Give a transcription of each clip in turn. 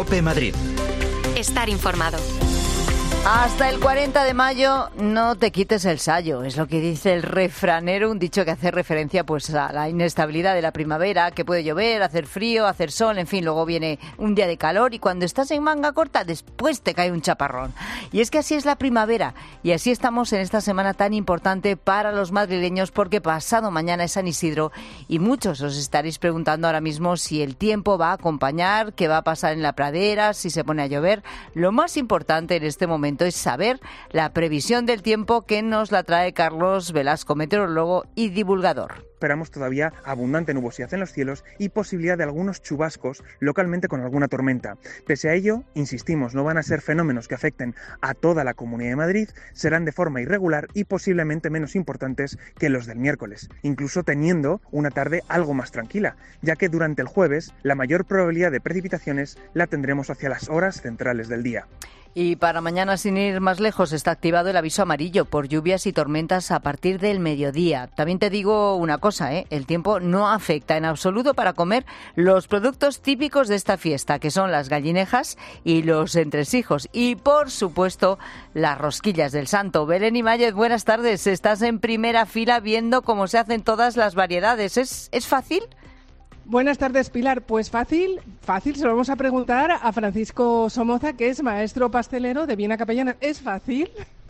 COPE Madrid. Estar informado. Hasta el 40 de mayo no te quites el sayo, es lo que dice el refranero, un dicho que hace referencia pues a la inestabilidad de la primavera, que puede llover, hacer frío, hacer sol, en fin, luego viene un día de calor y cuando estás en manga corta después te cae un chaparrón. Y es que así es la primavera y así estamos en esta semana tan importante para los madrileños porque pasado mañana es San Isidro y muchos os estaréis preguntando ahora mismo si el tiempo va a acompañar, qué va a pasar en la pradera, si se pone a llover. Lo más importante en este momento es saber la previsión del tiempo que nos la trae Carlos Velasco, meteorólogo y divulgador. Esperamos todavía abundante nubosidad en los cielos y posibilidad de algunos chubascos localmente con alguna tormenta. Pese a ello, insistimos, no van a ser fenómenos que afecten a toda la Comunidad de Madrid, serán de forma irregular y posiblemente menos importantes que los del miércoles, incluso teniendo una tarde algo más tranquila, ya que durante el jueves la mayor probabilidad de precipitaciones la tendremos hacia las horas centrales del día. Y para mañana, sin ir más lejos, está activado el aviso amarillo por lluvias y tormentas a partir del mediodía. También te digo una cosa, el tiempo no afecta en absoluto para comer los productos típicos de esta fiesta, que son las gallinejas y los entresijos. Y, por supuesto, las rosquillas del Santo. Belén Imáñez, buenas tardes. Estás en primera fila viendo cómo se hacen todas las variedades. ¿Es fácil? Buenas tardes, Pilar. Pues fácil, se lo vamos a preguntar a Francisco Somoza, que es maestro pastelero de Viena Capellana. ¿Es fácil?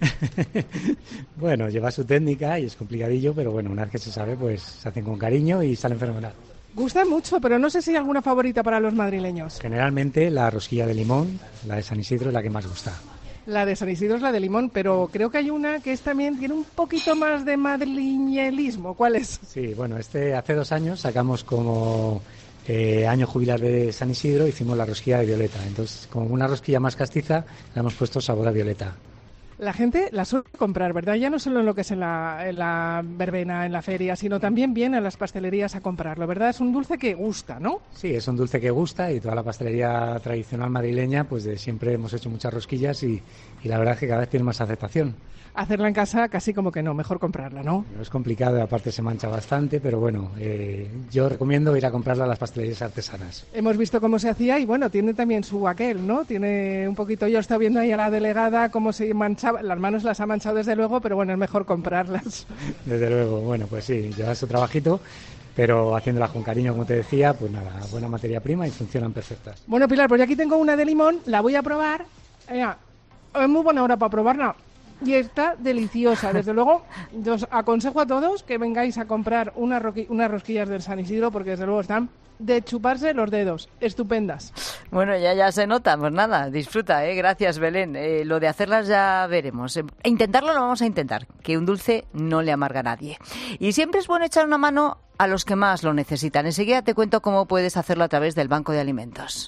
Bueno, lleva su técnica y es complicadillo, pero bueno, una vez que se sabe, pues se hacen con cariño y salen fenomenal. Gusta mucho, pero no sé si hay alguna favorita para los madrileños. Generalmente la rosquilla de limón, la de San Isidro, es la que más gusta. La de San Isidro es la de limón, pero creo que hay una que también tiene un poquito más de madrileñismo. ¿Cuál es? Sí, bueno, hace 2 años sacamos como año jubilar de San Isidro, hicimos la rosquilla de violeta. Entonces, como una rosquilla más castiza, le hemos puesto sabor a violeta. La gente la suele comprar, ¿verdad? Ya no solo en lo que es en la verbena, en la feria, sino también viene a las pastelerías a comprarlo, ¿verdad? Es un dulce que gusta, ¿no? Sí, es un dulce que gusta y toda la pastelería tradicional madrileña, pues de siempre hemos hecho muchas rosquillas y la verdad es que cada vez tiene más aceptación. Hacerla en casa casi como que no, mejor comprarla, ¿no? No es complicado, aparte se mancha bastante, pero bueno, yo recomiendo ir a comprarla a las pastelerías artesanas. Hemos visto cómo se hacía y bueno, tiene también su aquel, ¿no? Tiene un poquito, yo he estado viendo ahí a la delegada cómo se manchaba, las manos las ha manchado desde luego, pero bueno, es mejor comprarlas. Desde luego, bueno, pues sí, lleva su trabajito, pero haciéndolas con cariño, como te decía, pues nada, buena materia prima y funcionan perfectas. Bueno, Pilar, pues aquí tengo una de limón, la voy a probar. Mira, es muy buena hora para probarla. Y está deliciosa. Desde luego, os aconsejo a todos que vengáis a comprar unas rosquillas del San Isidro porque desde luego están de chuparse los dedos. Estupendas. Bueno, ya se nota. Pues nada, disfruta, Gracias, Belén. Lo de hacerlas ya veremos. Intentarlo lo vamos a intentar, que un dulce no le amarga a nadie. Y siempre es bueno echar una mano a los que más lo necesitan. Enseguida te cuento cómo puedes hacerlo a través del Banco de Alimentos.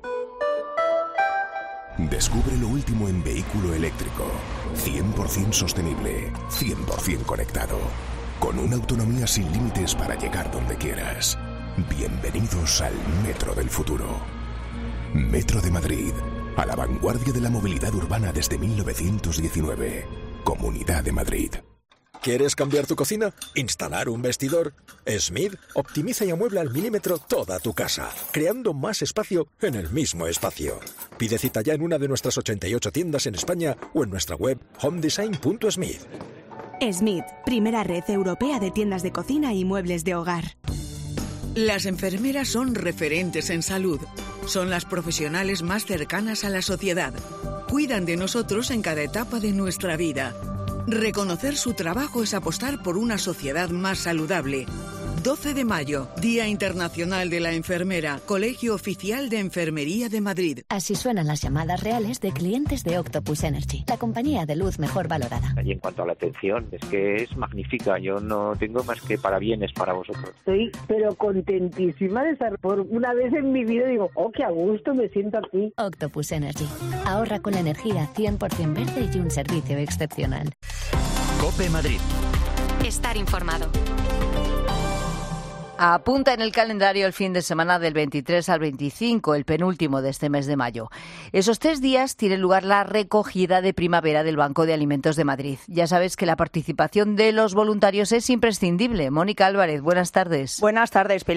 Descubre lo último en vehículo eléctrico. 100% sostenible, 100% conectado. Con una autonomía sin límites para llegar donde quieras. Bienvenidos al Metro del futuro. Metro de Madrid. A la vanguardia de la movilidad urbana desde 1919. Comunidad de Madrid. ¿Quieres cambiar tu cocina? ¿Instalar un vestidor? Smith optimiza y amuebla al milímetro toda tu casa, creando más espacio en el mismo espacio. Pide cita ya en una de nuestras 88 tiendas en España o en nuestra web homedesign.smith. Smith, primera red europea de tiendas de cocina y muebles de hogar. Las enfermeras son referentes en salud. Son las profesionales más cercanas a la sociedad. Cuidan de nosotros en cada etapa de nuestra vida. Reconocer su trabajo es apostar por una sociedad más saludable. 12 de mayo, Día Internacional de la Enfermera, Colegio Oficial de Enfermería de Madrid. Así suenan las llamadas reales de clientes de Octopus Energy, la compañía de luz mejor valorada. Y en cuanto a la atención, es que es magnífica. Yo no tengo más que parabienes para vosotros. Estoy pero contentísima de estar. Por una vez en mi vida digo, qué a gusto me siento aquí. Octopus Energy. Ahorra con la energía 100% verde y un servicio excepcional. COPE Madrid. Estar informado. Apunta en el calendario el fin de semana del 23 al 25, el penúltimo de este mes de mayo. Esos 3 días tiene lugar la recogida de primavera del Banco de Alimentos de Madrid. Ya sabes que la participación de los voluntarios es imprescindible. Mónica Álvarez, buenas tardes. Buenas tardes, Pilar.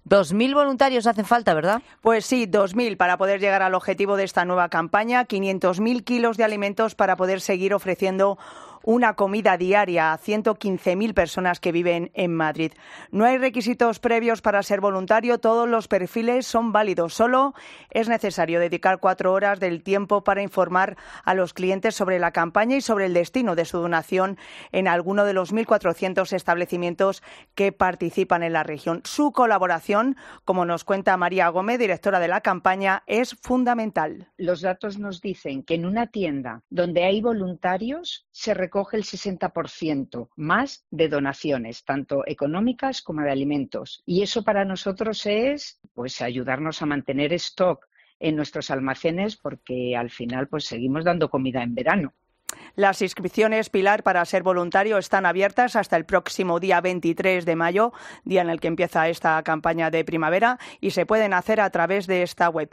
2.000 voluntarios hacen falta, ¿verdad? Pues sí, 2.000 para poder llegar al objetivo de esta nueva campaña, 500.000 kilos de alimentos para poder seguir ofreciendo una comida diaria a 115.000 personas que viven en Madrid. No hay requisitos previos para ser voluntario, todos los perfiles son válidos. Solo es necesario dedicar 4 horas del tiempo para informar a los clientes sobre la campaña y sobre el destino de su donación en alguno de los 1.400 establecimientos que participan en la región. Su colaboración, como nos cuenta María Gómez, directora de la campaña, es fundamental. Los datos nos dicen que en una tienda donde hay voluntarios se recoge el 60% más de donaciones, tanto económicas como de alimentos. Y eso para nosotros es pues ayudarnos a mantener stock en nuestros almacenes, porque al final pues seguimos dando comida en verano. Las inscripciones, Pilar, para ser voluntario están abiertas hasta el próximo día 23 de mayo, día en el que empieza esta campaña de primavera, y se pueden hacer a través de esta web,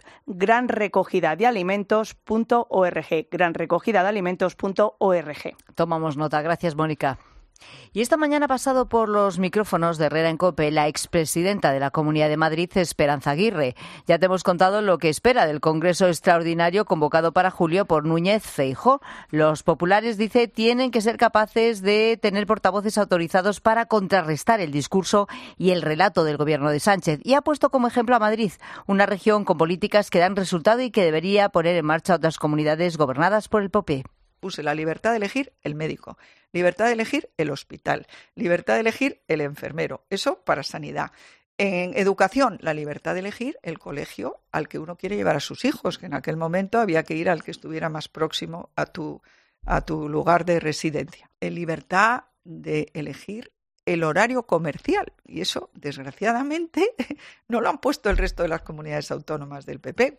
granrecogidadealimentos.org, granrecogidadealimentos.org. Tomamos nota. Gracias, Mónica. Y esta mañana ha pasado por los micrófonos de Herrera en COPE la expresidenta de la Comunidad de Madrid, Esperanza Aguirre. Ya te hemos contado lo que espera del Congreso Extraordinario convocado para julio por Núñez Feijóo. Los populares, dice, tienen que ser capaces de tener portavoces autorizados para contrarrestar el discurso y el relato del Gobierno de Sánchez. Y ha puesto como ejemplo a Madrid, una región con políticas que dan resultado y que debería poner en marcha otras comunidades gobernadas por el PP. Puse la libertad de elegir el médico, libertad de elegir el hospital, libertad de elegir el enfermero. Eso para sanidad. En educación, la libertad de elegir el colegio al que uno quiere llevar a sus hijos, que en aquel momento había que ir al que estuviera más próximo a tu lugar de residencia. En libertad de elegir el horario comercial. Y eso, desgraciadamente, no lo han puesto el resto de las comunidades autónomas del PP.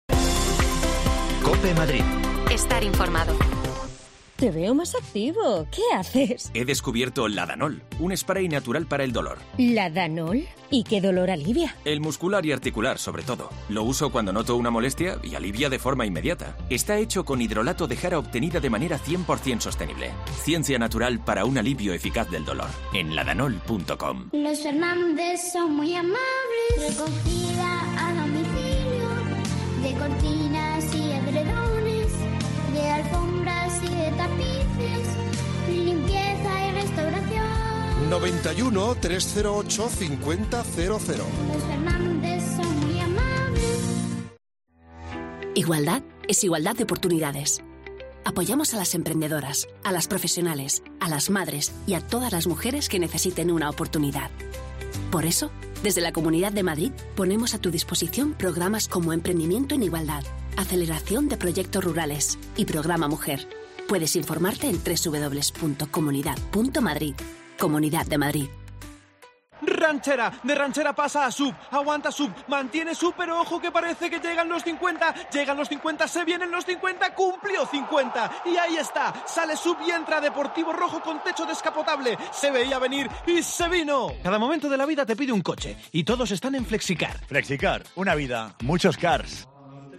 COPE Madrid. Estar informado. Te veo más activo. ¿Qué haces? He descubierto Ladanol, un spray natural para el dolor. ¿Ladanol? ¿Y qué dolor alivia? El muscular y articular, sobre todo. Lo uso cuando noto una molestia y alivia de forma inmediata. Está hecho con hidrolato de jara obtenida de manera 100% sostenible. Ciencia natural para un alivio eficaz del dolor. En ladanol.com. Los Fernández son muy amables. Recogida a domicilio de cortinas y edredones, de alfombras y de tapices, limpieza y restauración. 91 308 5000. Los Fernández son muy amables. Igualdad es igualdad de oportunidades. Apoyamos a las emprendedoras, a las profesionales, a las madres y a todas las mujeres que necesiten una oportunidad. Por eso, desde la Comunidad de Madrid ponemos a tu disposición programas como Emprendimiento en Igualdad, Aceleración de Proyectos Rurales y Programa Mujer. Puedes informarte en www.comunidad.madrid. Comunidad de Madrid. Ranchera, de ranchera pasa a sub, aguanta sub, mantiene sub, pero ojo que parece que llegan los 50, se vienen los 50, cumplió 50, y ahí está, sale sub y entra Deportivo Rojo con techo descapotable, se veía venir y se vino. Cada momento de la vida te pide un coche, y todos están en Flexicar. Flexicar, una vida, muchos cars.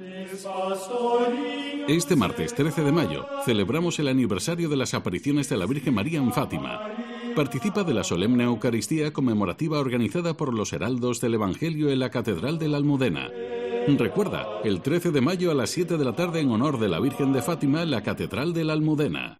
Este martes 13 de mayo celebramos el aniversario de las apariciones de la Virgen María en Fátima. Participa de la solemne Eucaristía conmemorativa organizada por los heraldos del Evangelio en la Catedral de la Almudena. Recuerda, el 13 de mayo a las 7 de la tarde en honor de la Virgen de Fátima en la Catedral de la Almudena.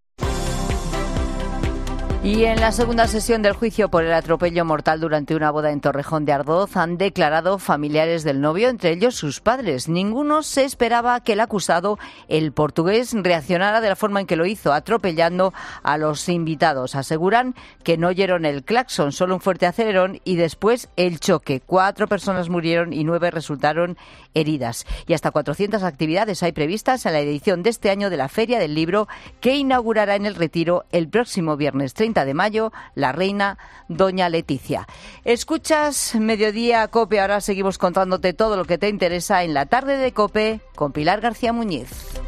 Y en la segunda sesión del juicio por el atropello mortal durante una boda en Torrejón de Ardoz han declarado familiares del novio, entre ellos sus padres. Ninguno se esperaba que el acusado, el portugués, reaccionara de la forma en que lo hizo, atropellando a los invitados. Aseguran que no oyeron el claxon, solo un fuerte acelerón y después el choque. 4 personas murieron y 9 resultaron heridas. Y hasta 400 actividades hay previstas en la edición de este año de la Feria del Libro, que inaugurará en El Retiro el próximo viernes 30 de mayo la reina Doña Leticia. Escuchas Mediodía COPE, ahora seguimos contándote todo lo que te interesa en la tarde de COPE con Pilar García Muñiz.